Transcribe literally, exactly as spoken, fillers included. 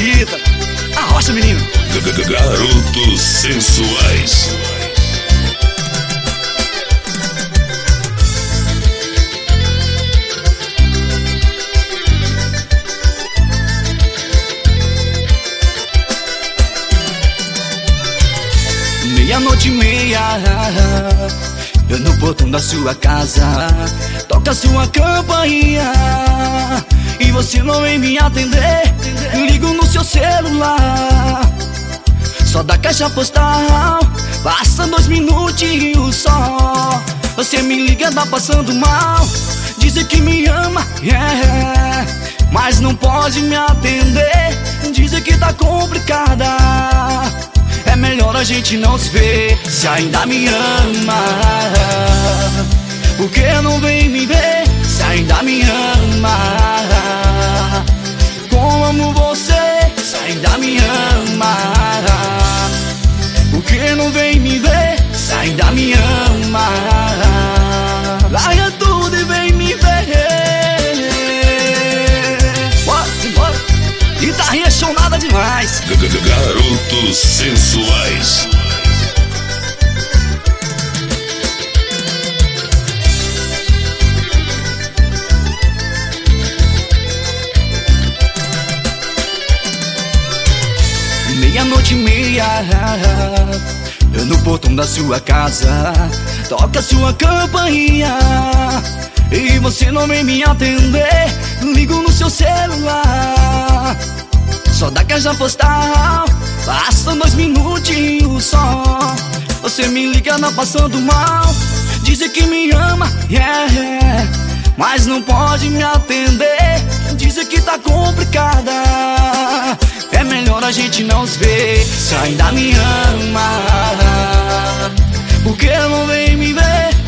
acredita. Arrocha, menino. Garotos sensuais. Meia-noite e meia, eu no portão da sua casa, toca sua campainha e você não vem me atender. Ligo no seu celular, só da caixa postal, passa dois minutinhos só. Você me liga, tá passando mal, diz que me ama, yeah, mas não pode me atender. Diz que tá complicada, é melhor a gente não se ver. Se ainda me ama, por que não vem me ver? Se ainda me ama, como amo você. Se ainda me ama, por que não vem me ver? Se ainda me ama, larga tudo e vem me ver. Bora, bora. Guitarrinha chonada demais. Garotos sensuais. Meia-noite e meia, eu no portão da sua casa, toca sua campainha e você não vem me atender. Ligo no seu celular, só da caixa postal, passa dois minutinhos só. Você me liga, tá passando mal, diz que me ama, yeah, mas não pode me atender. Diz que tá complicada, é melhor a gente não se ver. Se ainda me ama, por que não vem me ver?